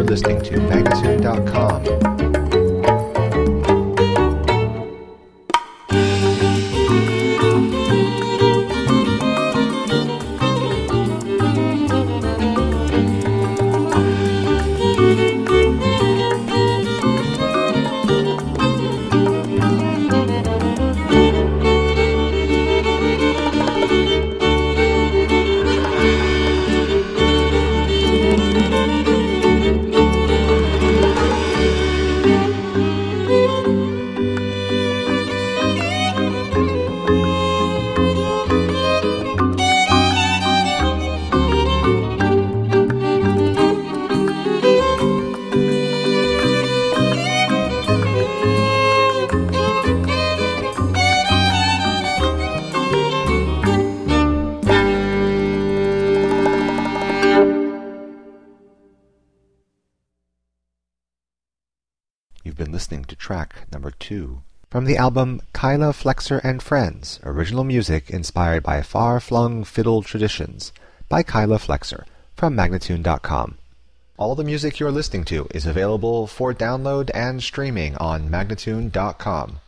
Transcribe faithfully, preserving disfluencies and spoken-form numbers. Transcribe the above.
listening to Magnatune dot com. You've been listening to track number two from the album Kyla Flexer and Friends, original music inspired by far-flung fiddle traditions, by Kyla Flexer from Magnatune dot com. All the music you're listening to is available for download and streaming on Magnatune dot com.